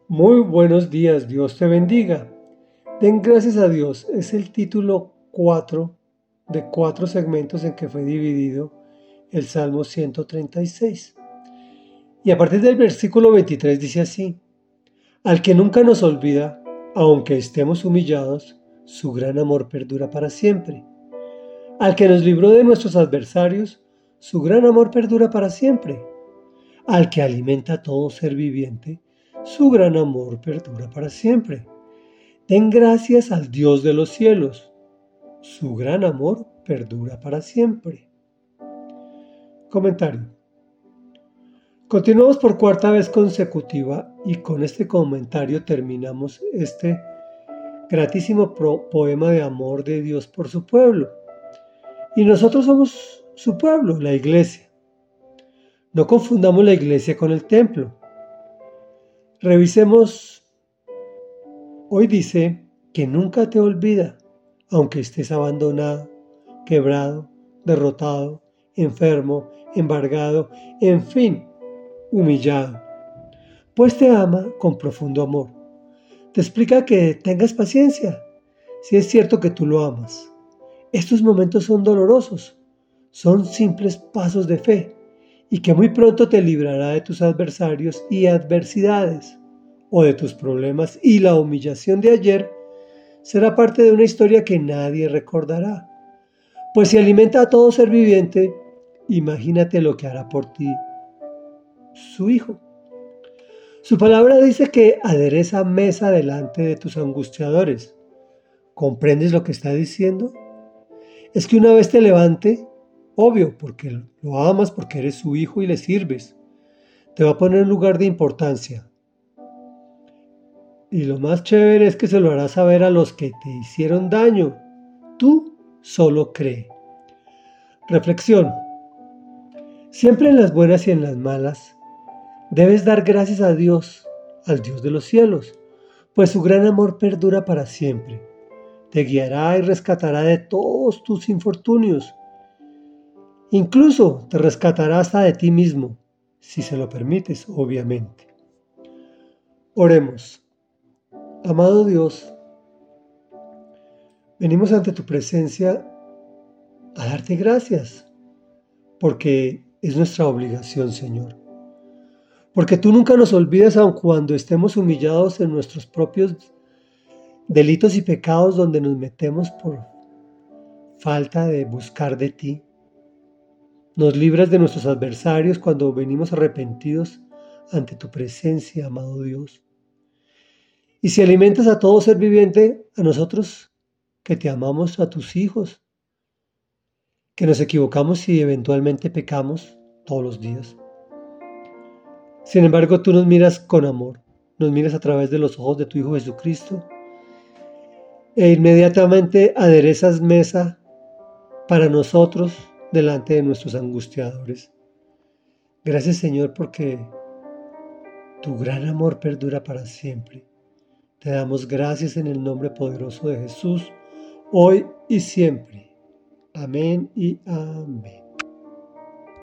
Muy buenos días, Dios te bendiga. Den gracias a Dios es el título 4 de 4 segmentos en que fue dividido el Salmo 136. Y a partir del versículo 23 dice así: Al que nunca nos olvida, aunque estemos humillados, su gran amor perdura para siempre. Al que nos libró de nuestros adversarios, su gran amor perdura para siempre. Al que alimenta a todo ser viviente, su gran amor perdura para siempre. Den gracias al Dios de los cielos, su gran amor perdura para siempre. Comentario. Continuamos por cuarta vez consecutiva y con este comentario terminamos este gratísimo poema de amor de Dios por su pueblo. Y nosotros somos su pueblo, la iglesia. No confundamos la iglesia con el templo. Revisemos. Hoy dice que nunca te olvida, aunque estés abandonado, quebrado, derrotado, enfermo, embargado, en fin, humillado. Pues te ama con profundo amor. Te explica que tengas paciencia, si es cierto que tú lo amas. Estos momentos son dolorosos, son simples pasos de fe, y que muy pronto te librará de tus adversarios y adversidades, o de tus problemas, y la humillación de ayer será parte de una historia que nadie recordará. Pues si alimenta a todo ser viviente, imagínate lo que hará por ti su Hijo. Su palabra dice que adereza mesa delante de tus angustiadores. ¿Comprendes lo que está diciendo? Es que una vez te levante, obvio, porque lo amas, porque eres su hijo y le sirves, te va a poner en un lugar de importancia. Y lo más chévere es que se lo harás saber a los que te hicieron daño. Tú solo cree. Reflexión. Siempre en las buenas y en las malas, debes dar gracias a Dios, al Dios de los cielos, pues su gran amor perdura para siempre. Te guiará y rescatará de todos tus infortunios. Incluso te rescatará hasta de ti mismo, si se lo permites, obviamente. Oremos. Amado Dios, venimos ante tu presencia a darte gracias, porque es nuestra obligación, Señor. Porque tú nunca nos olvidas aun cuando estemos humillados en nuestros propios delitos y pecados donde nos metemos por falta de buscar de ti. Nos libras de nuestros adversarios cuando venimos arrepentidos ante tu presencia, amado Dios. Y si alimentas a todo ser viviente, a nosotros que te amamos, a tus hijos, que nos equivocamos y eventualmente pecamos todos los días. Sin embargo, tú nos miras con amor, nos miras a través de los ojos de tu Hijo Jesucristo e inmediatamente aderezas mesa para nosotros delante de nuestros angustiadores. Gracias, Señor, porque tu gran amor perdura para siempre. Te damos gracias en el nombre poderoso de Jesús, hoy y siempre. Amén y amén.